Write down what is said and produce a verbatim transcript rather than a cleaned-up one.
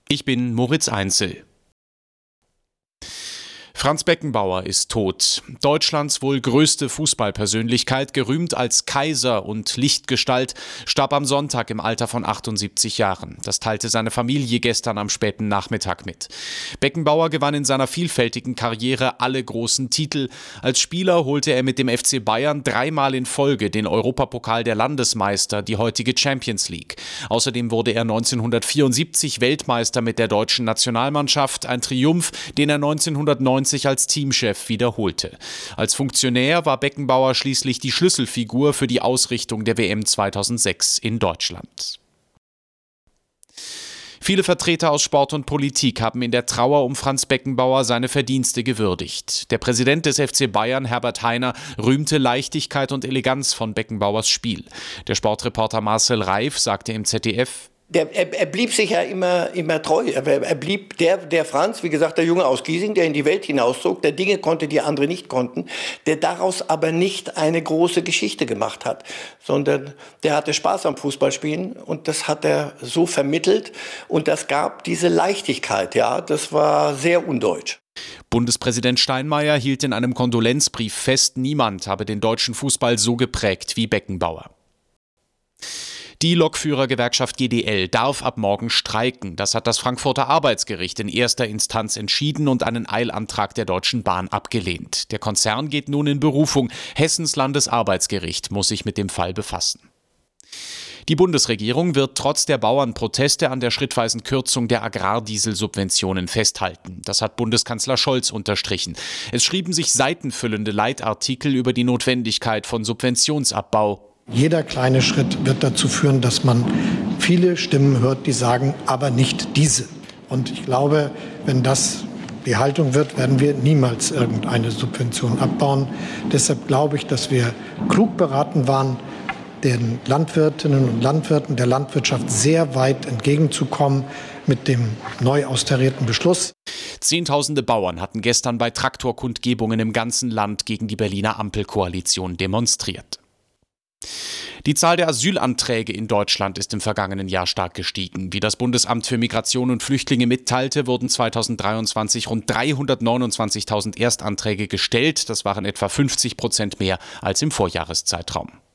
Ich bin Moritz Einzel. Franz Beckenbauer ist tot. Deutschlands wohl größte Fußballpersönlichkeit, gerühmt als Kaiser und Lichtgestalt, starb am Sonntag im Alter von achtundsiebzig Jahren. Das teilte seine Familie gestern am späten Nachmittag mit. Beckenbauer gewann in seiner vielfältigen Karriere alle großen Titel. Als Spieler holte er mit dem F C Bayern dreimal in Folge den Europapokal der Landesmeister, die heutige Champions League. Außerdem wurde er neunzehnhundertvierundsiebzig Weltmeister mit der deutschen Nationalmannschaft, ein Triumph, den er neunzehnhundertneunzig sich als Teamchef wiederholte. Als Funktionär war Beckenbauer schließlich die Schlüsselfigur für die Ausrichtung der W M zweitausendsechs in Deutschland. Viele Vertreter aus Sport und Politik haben in der Trauer um Franz Beckenbauer seine Verdienste gewürdigt. Der Präsident des F C Bayern, Herbert Hainer, rühmte Leichtigkeit und Eleganz von Beckenbauers Spiel. Der Sportreporter Marcel Reif sagte im Z D F: Der, er, er blieb sich ja immer, immer treu. Er, er blieb der, der Franz, wie gesagt, der Junge aus Giesing, der in die Welt hinauszog, der Dinge konnte, die andere nicht konnten, der daraus aber nicht eine große Geschichte gemacht hat, sondern der hatte Spaß am Fußballspielen und das hat er so vermittelt und das gab diese Leichtigkeit, ja, das war sehr undeutsch. Bundespräsident Steinmeier hielt in einem Kondolenzbrief fest, niemand habe den deutschen Fußball so geprägt wie Beckenbauer. Die Lokführergewerkschaft G D L darf ab morgen streiken. Das hat das Frankfurter Arbeitsgericht in erster Instanz entschieden und einen Eilantrag der Deutschen Bahn abgelehnt. Der Konzern geht nun in Berufung. Hessens Landesarbeitsgericht muss sich mit dem Fall befassen. Die Bundesregierung wird trotz der Bauernproteste an der schrittweisen Kürzung der Agrardieselsubventionen festhalten. Das hat Bundeskanzler Scholz unterstrichen. Es schrieben sich seitenfüllende Leitartikel über die Notwendigkeit von Subventionsabbau. Jeder kleine Schritt wird dazu führen, dass man viele Stimmen hört, die sagen, aber nicht diese. Und ich glaube, wenn das die Haltung wird, werden wir niemals irgendeine Subvention abbauen. Deshalb glaube ich, dass wir klug beraten waren, den Landwirtinnen und Landwirten der Landwirtschaft sehr weit entgegenzukommen mit dem neu austarierten Beschluss. Zehntausende Bauern hatten gestern bei Traktorkundgebungen im ganzen Land gegen die Berliner Ampelkoalition demonstriert. Die Zahl der Asylanträge in Deutschland ist im vergangenen Jahr stark gestiegen. Wie das Bundesamt für Migration und Flüchtlinge mitteilte, wurden zweitausenddreiundzwanzig rund dreihundertneunundzwanzigtausend Erstanträge gestellt. Das waren etwa fünfzig Prozent mehr als im Vorjahreszeitraum.